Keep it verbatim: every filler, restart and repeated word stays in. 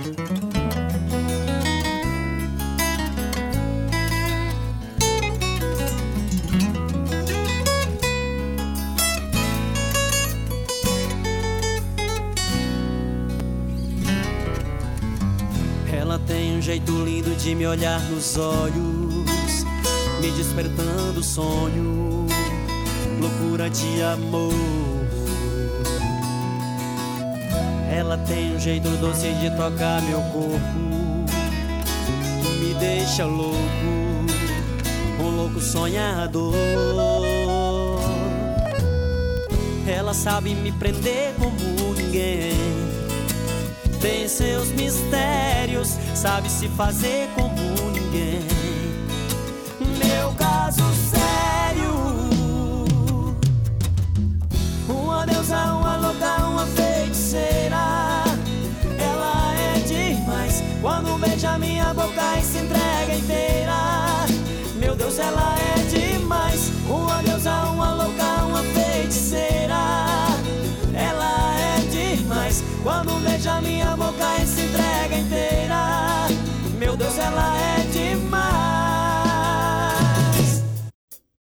Ela tem um jeito lindo de me olhar nos olhos, me despertando sonho, loucura de amor. Ela tem um jeito doce de tocar meu corpo, me deixa louco, um louco sonhador. Ela sabe me prender como ninguém, tem seus mistérios, sabe se fazer como ninguém. Meu caso sério, uma deusa, uma louca, uma feiticeira. Ela é demais, quando beija